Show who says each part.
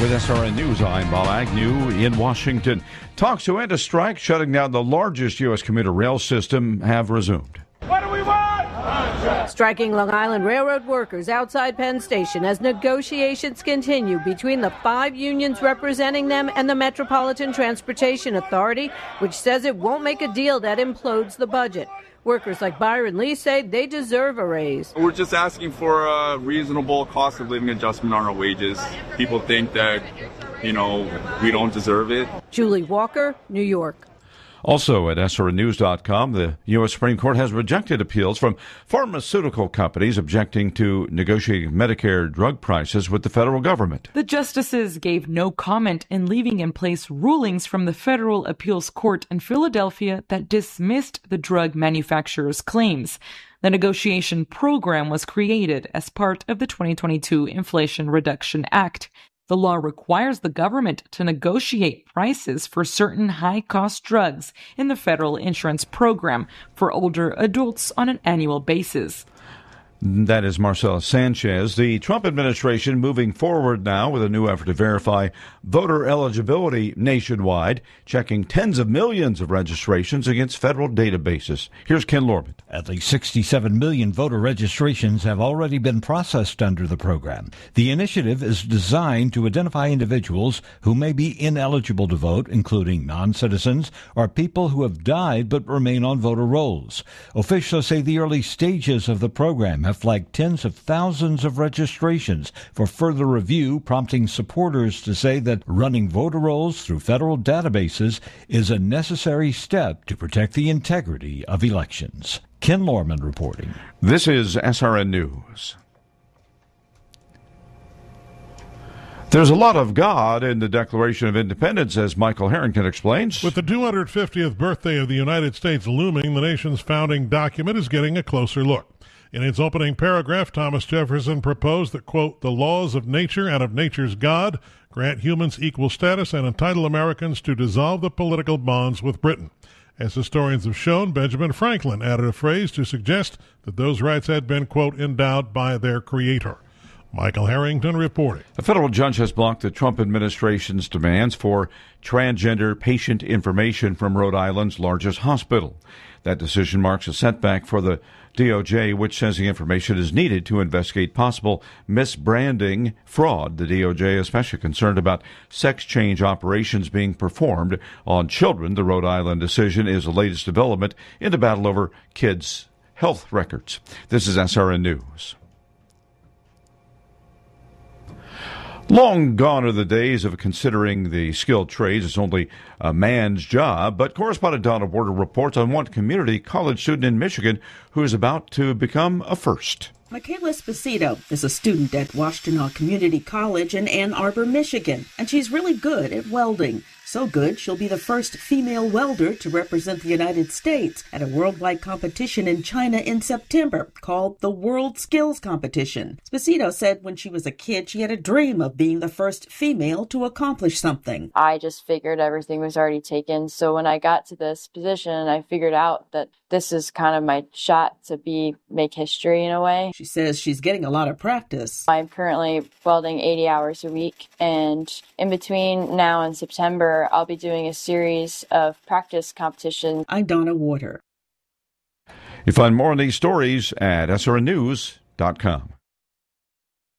Speaker 1: With SRN News, I'm Bob Agnew in Washington. Talks to end a strike shutting down the largest U.S. commuter rail system have resumed.
Speaker 2: What do we want?
Speaker 3: Striking Long Island Railroad workers outside Penn Station as negotiations continue between the 5 unions representing them and the Metropolitan Transportation Authority, which says it won't make a deal that implodes the budget. Workers like Byron Lee say they deserve a raise.
Speaker 4: We're just asking for a reasonable cost of living adjustment on our wages. People think that, we don't deserve it.
Speaker 3: Julie Walker, New York.
Speaker 1: Also at SRNnews.com, the U.S. Supreme Court has rejected appeals from pharmaceutical companies objecting to negotiating Medicare drug prices with the federal government.
Speaker 5: The justices gave no comment in leaving in place rulings from the Federal Appeals Court in Philadelphia that dismissed the drug manufacturer's claims. The negotiation program was created as part of the 2022 Inflation Reduction Act. The law requires the government to negotiate prices for certain high-cost drugs in the federal insurance program for older adults on an annual basis.
Speaker 1: That is Marcela Sanchez. The Trump administration moving forward now with a new effort to verify voter eligibility nationwide, checking tens of millions of registrations against federal databases. Here's Ken Lorman.
Speaker 6: At least 67 million voter registrations have already been processed under the program. The initiative is designed to identify individuals who may be ineligible to vote, including non-citizens or people who have died but remain on voter rolls. Officials say the early stages of the program have flagged tens of thousands of registrations for further review, prompting supporters to say that running voter rolls through federal databases is a necessary step to protect the integrity of elections. Ken Lorman reporting.
Speaker 1: This is SRN News. There's a lot of God in the Declaration of Independence, as Michael Harrington explains.
Speaker 7: With the 250th birthday of the United States looming, the nation's founding document is getting a closer look. In its opening paragraph, Thomas Jefferson proposed that, quote, the laws of nature and of nature's God grant humans equal status and entitle Americans to dissolve the political bonds with Britain. As historians have shown, Benjamin Franklin added a phrase to suggest that those rights had been, quote, endowed by their creator. Michael Harrington reporting.
Speaker 1: A federal judge has blocked the Trump administration's demands for transgender patient information from Rhode Island's largest hospital. That decision marks a setback for the DOJ, which says the information is needed to investigate possible misbranding fraud. The DOJ is especially concerned about sex change operations being performed on children. The Rhode Island decision is the latest development in the battle over kids' health records. This is SRN News. Long gone are the days of considering the skilled trades as only a man's job, but correspondent Donna Warder reports on one community college student in Michigan who is about to become a first.
Speaker 8: Michaela Esposito is a student at Washtenaw Community College in Ann Arbor, Michigan, and she's really good at welding. So good, she'll be the first female welder to represent the United States at a worldwide competition in China in September called the World Skills Competition. Esposito said when she was a kid, she had a dream of being the first female to accomplish something.
Speaker 9: I just figured everything was already taken. So when I got to this position, I figured out that this is kind of my shot to make history in a way.
Speaker 8: She says she's getting a lot of practice.
Speaker 9: I'm currently welding 80 hours a week, and in between now and September, I'll be doing a series of practice competitions.
Speaker 8: I'm Donna Warder.
Speaker 1: You find more on these stories at srnnews.com.